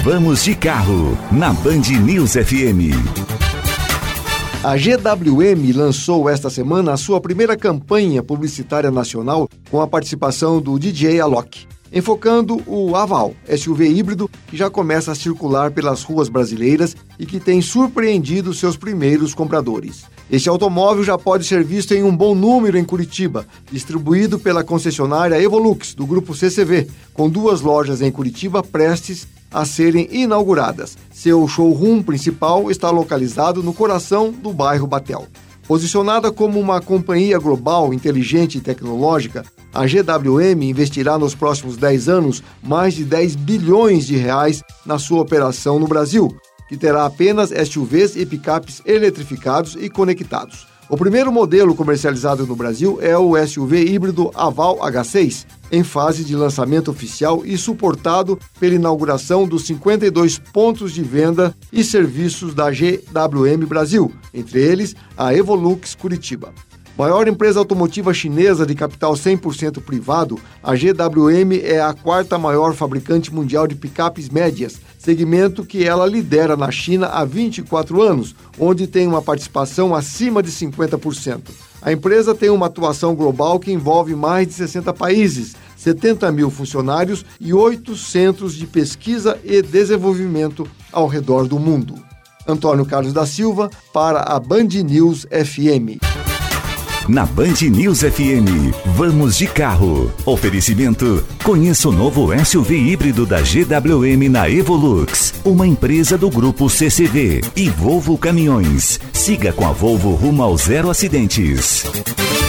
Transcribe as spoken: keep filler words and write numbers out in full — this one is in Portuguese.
Vamos de Carro, na Band News F M. A G W M lançou esta semana a sua primeira campanha publicitária nacional com a participação do D J Alok, enfocando o Aval, S U V híbrido que já começa a circular pelas ruas brasileiras e que tem surpreendido seus primeiros compradores. Este automóvel já pode ser visto em um bom número em Curitiba, distribuído pela concessionária Evolux, do grupo C C V, com duas lojas em Curitiba prestes a serem inauguradas. Seu showroom principal está localizado no coração do bairro Batel. Posicionada como uma companhia global, inteligente e tecnológica, a G W M investirá nos próximos dez anos mais de dez bilhões de reais na sua operação no Brasil, que terá apenas S U Vs e picapes eletrificados e conectados. O primeiro modelo comercializado no Brasil é o S U V híbrido Aval H seis, em fase de lançamento oficial e suportado pela inauguração dos cinquenta e dois pontos de venda e serviços da G W M Brasil, entre eles a Evolux Curitiba. Maior empresa automotiva chinesa de capital cem por cento privado, a G W M é a quarta maior fabricante mundial de picapes médias, segmento que ela lidera na China há vinte e quatro anos, onde tem uma participação acima de cinquenta por cento. A empresa tem uma atuação global que envolve mais de sessenta países, setenta mil funcionários e oito centros de pesquisa e desenvolvimento ao redor do mundo. Antônio Carlos da Silva, para a Band News F M. Na Band News F M, vamos de carro. Oferecimento: conheça o novo S U V híbrido da G W M na Evolux, uma empresa do grupo C C V, e Volvo Caminhões. Siga com a Volvo rumo ao zero acidentes.